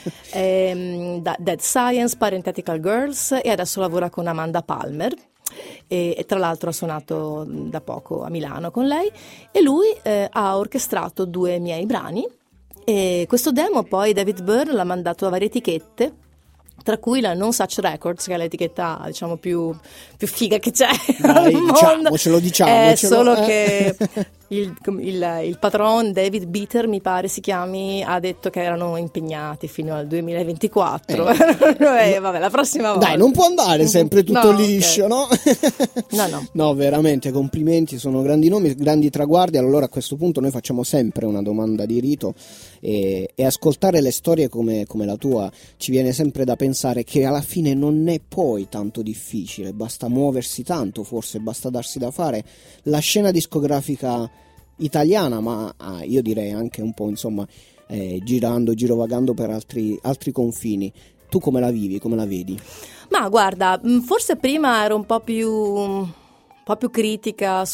Dead Science, Parenthetical Girls, e adesso lavora con Amanda Palmer. E tra l'altro ha suonato da poco a Milano con lei, e lui ha orchestrato 2 miei brani, e questo demo poi David Byrne l'ha mandato a varie etichette, tra cui la Non Such Records, che è l'etichetta diciamo più figa che c'è al mondo. Diciamocelo. Solo che il patron David Bitter, mi pare si chiami, ha detto che erano impegnati fino al 2024. Vabbè, la prossima volta. Dai, non può andare sempre tutto liscio, okay. No? No, veramente, complimenti, sono grandi nomi, grandi traguardi. Allora a questo punto noi facciamo sempre una domanda di rito e ascoltare le storie come la tua ci viene sempre da pensare che alla fine non è poi tanto difficile, basta muoversi tanto, forse basta darsi da fare. La scena discografica italiana, ma io direi anche un po' insomma girovagando per altri confini, tu come la vivi, come la vedi? Ma guarda, forse prima ero un po' più critica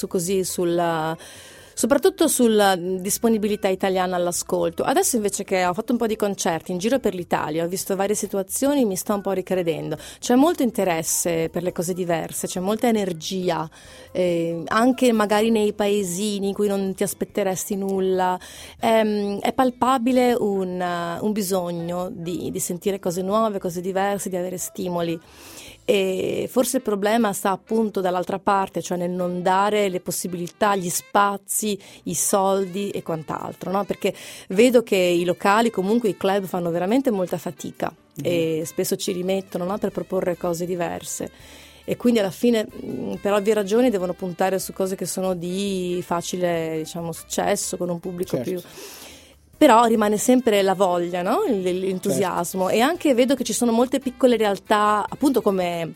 soprattutto sulla disponibilità italiana all'ascolto. Adesso invece che ho fatto un po' di concerti in giro per l'Italia, ho visto varie situazioni, mi sto un po' ricredendo. C'è molto interesse per le cose diverse, c'è molta energia, anche magari nei paesini in cui non ti aspetteresti nulla. È palpabile un bisogno di sentire cose nuove, cose diverse, di avere stimoli. E forse il problema sta appunto dall'altra parte, cioè nel non dare le possibilità, gli spazi, i soldi e quant'altro, no? Perché vedo che i locali, comunque i club, fanno veramente molta fatica e spesso ci rimettono, no? Per proporre cose diverse. E quindi alla fine, per ovvie ragioni, devono puntare su cose che sono di facile, diciamo, successo, con un pubblico più... Però rimane sempre la voglia, no? L'entusiasmo. Certo. E anche vedo che ci sono molte piccole realtà, appunto come...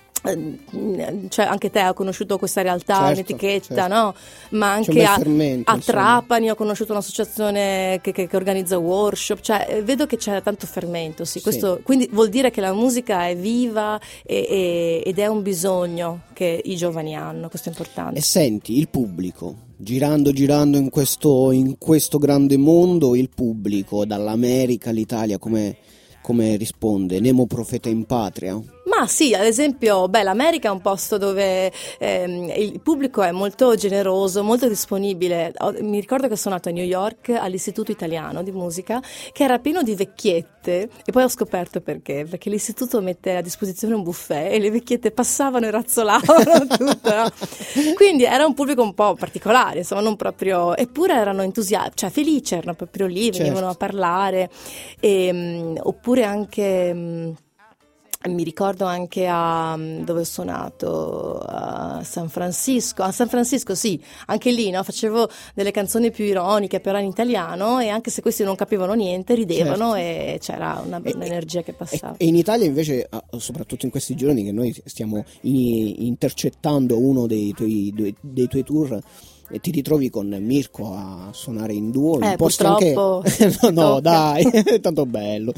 cioè anche te hai conosciuto questa realtà, un'etichetta, no? Ma anche a Trapani ho conosciuto un'associazione che organizza workshop, cioè vedo che c'è tanto fermento, questo, quindi vuol dire che la musica è viva ed è un bisogno che i giovani hanno, questo è importante. E senti, il pubblico, girando in questo grande mondo, il pubblico dall'America all'Italia come risponde? Nemo profeta in patria? Ma sì, ad esempio, l'America è un posto dove il pubblico è molto generoso, molto disponibile. Mi ricordo che sono andata a New York all'Istituto Italiano di Musica, che era pieno di vecchiette, e poi ho scoperto perché l'istituto mette a disposizione un buffet e le vecchiette passavano e razzolavano tutto, no? Quindi era un pubblico un po' particolare, insomma, non proprio, eppure erano entusiasti, cioè felici, erano proprio lì, venivano a parlare, oppure anche... Mi ricordo anche dove ho suonato, a San Francisco, sì, anche lì, no? Facevo delle canzoni più ironiche, però in italiano, e anche se questi non capivano niente, ridevano, e c'era un'energia che passava. E in Italia invece, soprattutto in questi giorni che noi stiamo intercettando uno dei tuoi tour, e ti ritrovi con Mirko a suonare in duo in posti anche no dai, è tanto bello,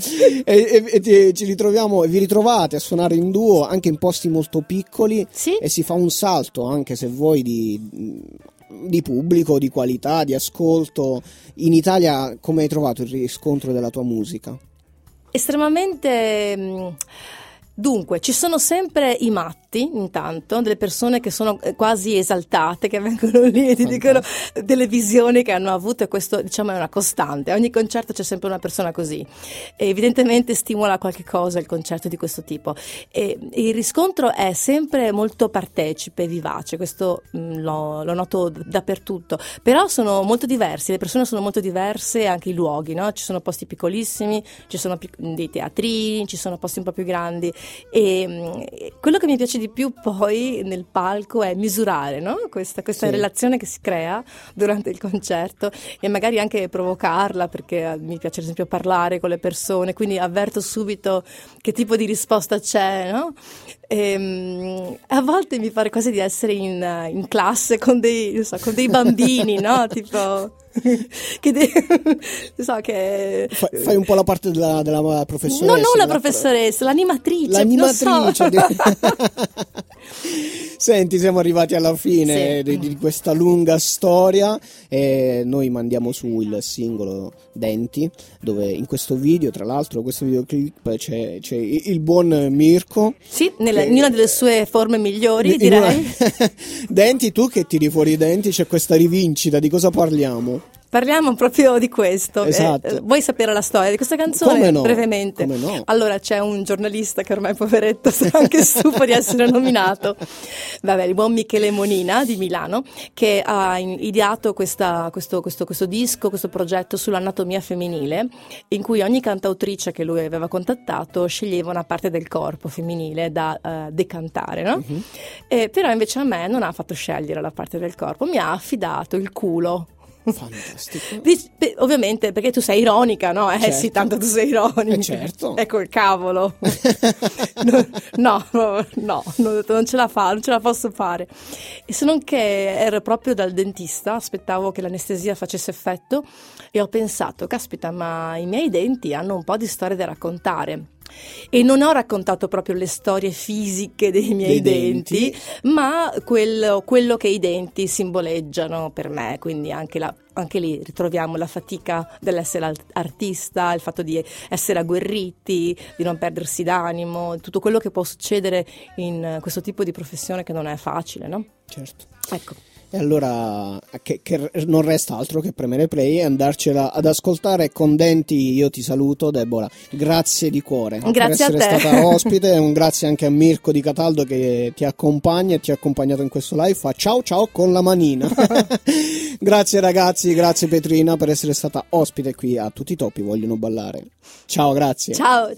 e ci ritroviamo e vi ritrovate a suonare in duo anche in posti molto piccoli, e si fa un salto, anche se vuoi, di pubblico, di qualità, di ascolto. In Italia come hai trovato il riscontro della tua musica? Estremamente... Dunque, ci sono sempre i matti, intanto, delle persone che sono quasi esaltate, che vengono lì e ti dicono delle visioni che hanno avuto, e questo, diciamo, è una costante. A ogni concerto c'è sempre una persona così, e evidentemente stimola qualche cosa il concerto di questo tipo. E il riscontro è sempre molto partecipe, vivace, questo lo noto dappertutto. Però sono molto diversi, le persone sono molto diverse, anche i luoghi, no? Ci sono posti piccolissimi, ci sono dei teatrini, ci sono posti un po' più grandi. E quello che mi piace di più poi nel palco è misurare, no? Questa relazione che si crea durante il concerto, e magari anche provocarla, perché mi piace ad esempio parlare con le persone, quindi avverto subito che tipo di risposta c'è, no? A volte mi pare quasi di essere in classe con dei bambini, no? Tipo... Fai un po' la parte della professoressa. No, non la professoressa, l'animatrice. Senti, siamo arrivati alla fine di questa lunga storia, e noi mandiamo su il singolo Denti, dove in questo video, tra l'altro, questo videoclip c'è il buon Mirko. Sì, in una delle sue forme migliori, direi. Denti, tu che tiri fuori i denti, c'è questa rivincita, di cosa parliamo? Parliamo proprio di questo. Esatto. Vuoi sapere la storia di questa canzone? Come no? Brevemente. Come no? Allora, c'è un giornalista che ormai poveretto sta anche stufo di essere nominato. Vabbè, il buon Michele Monina di Milano, che ha ideato questo disco, questo progetto sull'anatomia femminile, in cui ogni cantautrice che lui aveva contattato sceglieva una parte del corpo femminile da decantare, no? Però invece a me non ha fatto scegliere la parte del corpo, mi ha affidato il culo. Fantastico. Ovviamente perché tu sei ironica, no? Certo. Sì, tanto tu sei ironica. Certo. Ecco il cavolo. No, non ce la fa, non ce la posso fare. E se non che ero proprio dal dentista, aspettavo che l'anestesia facesse effetto e ho pensato, caspita, ma i miei denti hanno un po' di storie da raccontare. E non ho raccontato proprio le storie fisiche dei miei denti, ma quello che i denti simboleggiano per me, quindi anche lì ritroviamo la fatica dell'essere artista, il fatto di essere agguerriti, di non perdersi d'animo, tutto quello che può succedere in questo tipo di professione che non è facile, no? Certo. Ecco. E allora che non resta altro che premere play e andarcela ad ascoltare con denti. Io ti saluto, Deborah, grazie di cuore grazie per essere a te. stata ospite, e un grazie anche a Mirko Di Cataldo che ti accompagna e ti ha accompagnato in questo live. Fa ciao con la manina. Grazie ragazzi, grazie Petrina per essere stata ospite qui a Tutti i Topi Vogliono Ballare. Ciao, grazie. Ciao.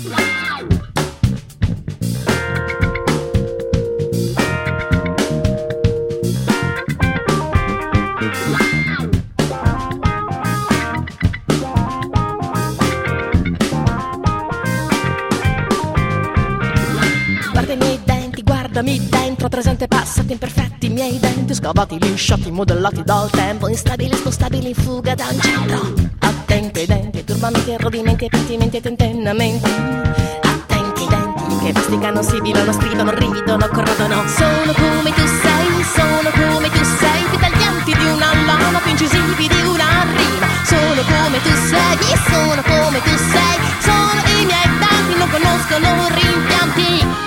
Guardami dentro, presente, passati, imperfetti, i miei denti scavati, lisciati, modellati dal tempo, instabili, spostabili in fuga da un centro. Attenti ai denti, turbamenti, rodimenti, pentimenti e tentennamenti. Attenti ai denti che masticano, sibilano, scrivono, ridono, corrodono. Sono come tu sei, più taglienti di una lama, più incisivi di una rima. Sono come tu sei, sono i miei denti, non conoscono rimpianti.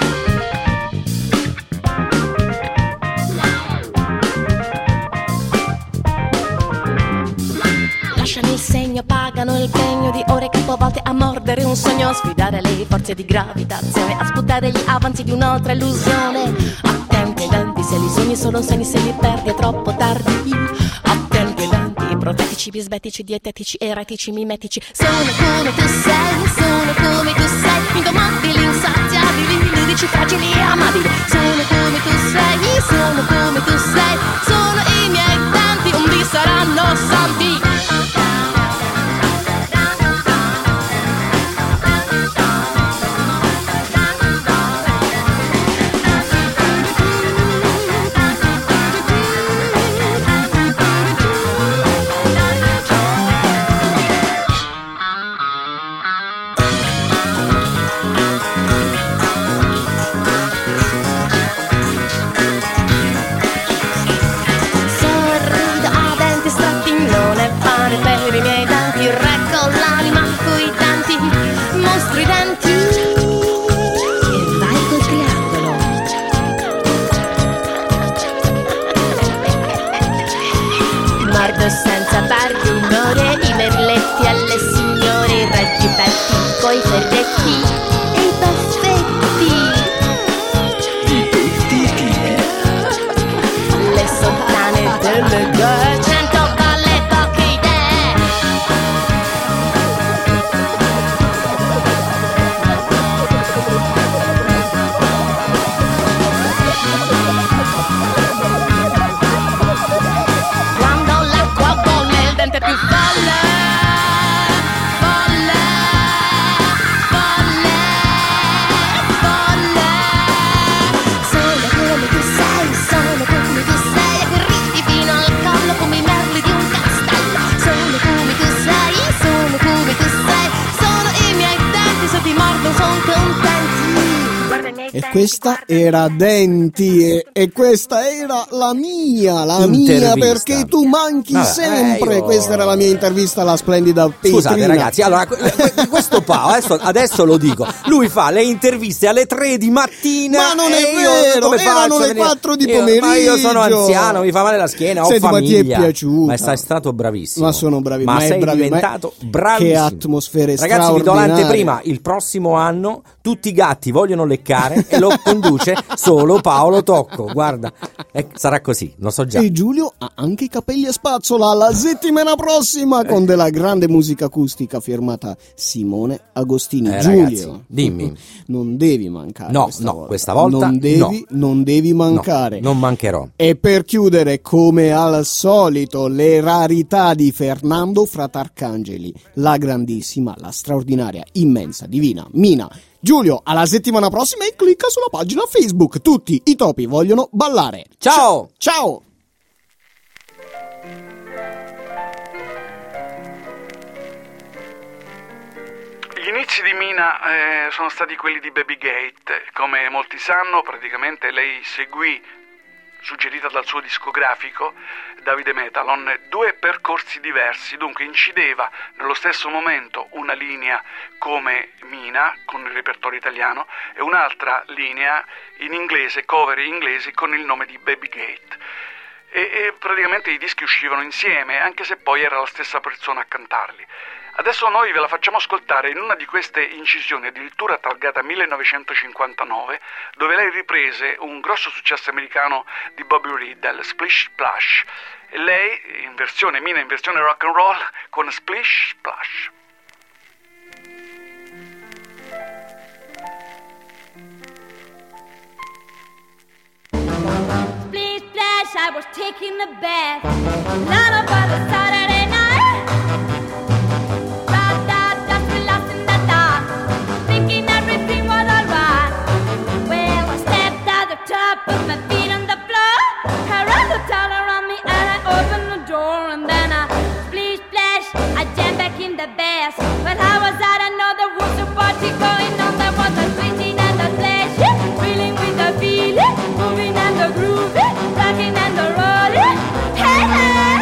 Lasciano il segno, pagano il pegno di ore capovolte a mordere un sogno, a sfidare le forze di gravitazione, a sputare gli avanzi di un'altra illusione. Attenti ai denti, se li sogni sono sogni, se li perdi è troppo tardi. Attenti ai denti, profetici, bisbetici, dietetici, eretici, mimetici. Sono come tu sei, indomabili, insaziabili, ludici, fragili, amabili. Sono come tu sei, sono i miei denti, un dì saranno santi. Per i miei denti, recco l'anima coi denti, mostro i denti e vai col triangolo. Mordo senza barrimore, i merletti alle signore, i reggi petti coi ferretti e i baffetti. Le sottane delle girl. E questa era Denti e questa era la mia perché tu manchi sempre. Questa era la mia intervista alla splendida Petrina. Scusate ragazzi, allora questo Pao adesso lo dico, lui fa le interviste alle 3 di mattina. Ma non è e vero, vero, come erano faccio a le venire? 4 di pomeriggio. Ma io sono anziano, mi fa male la schiena, ho Senti, famiglia. ma ti è piaciuto? Ma sei stato bravissimo. Ma sono bravi, ma è sei bravi, diventato che bravissimo. atmosfere Ragazzi, vi do straordinarie. l'anteprima, il prossimo anno tutti i gatti vogliono leccare e lo conduce solo Paolo Tocco. Guarda, sarà così, lo so già. E Giulio ha anche i capelli a spazzola la settimana prossima con della grande musica acustica firmata Simone Agostini. Giulio, ragazzi, dimmi. Non devi mancare. No, questa no, volta. questa volta non devi mancare. No, non mancherò. E per chiudere, come al solito, le rarità di Fernando Fratarcangeli, la grandissima, la straordinaria, immensa, divina Mina. Giulio, alla settimana prossima e clicca sulla pagina Facebook. Tutti i topi vogliono ballare. Ciao! Ciao! Gli inizi di Mina sono stati quelli di Babygate. Come molti sanno, praticamente lei seguì, suggerita dal suo discografico Davide Metalon, 2 percorsi diversi, dunque incideva nello stesso momento una linea come Mina con il repertorio italiano e un'altra linea in inglese, cover inglesi con il nome di Babygate. E praticamente i dischi uscivano insieme, anche se poi era la stessa persona a cantarli. Adesso noi ve la facciamo ascoltare in una di queste incisioni, addirittura targata 1959, dove lei riprese un grosso successo americano di Bobby Riddle, Splish Splash. E lei, in versione Mina, in versione rock and roll, con Splish Splash. Splish Splash, I was taking a bath, not about a Saturday night. Put my feet on the floor, I wrapped the towel around me and I opened the door and then I splish splash, I jammed back in the bath. But how was that? I know there was a party going on. There was a splishing and a splashing, reeling with the feeling, moving and the grooving, rocking and the rolling. Hey, hey.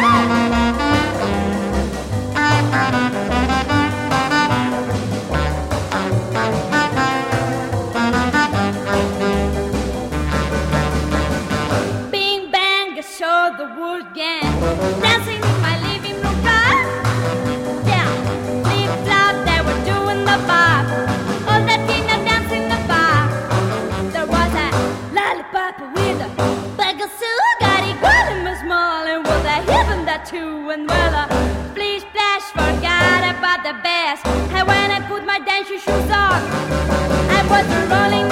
The word again, dancing in my living room car. Yeah, flip flop, they were doing the bob. All that Tina dancing the bar. There was a lollipop with a bag of Sugary, got him a small and was a hip and that too. And well, splish splash, forgot about the best. And when I put my dancing shoes on, I was rolling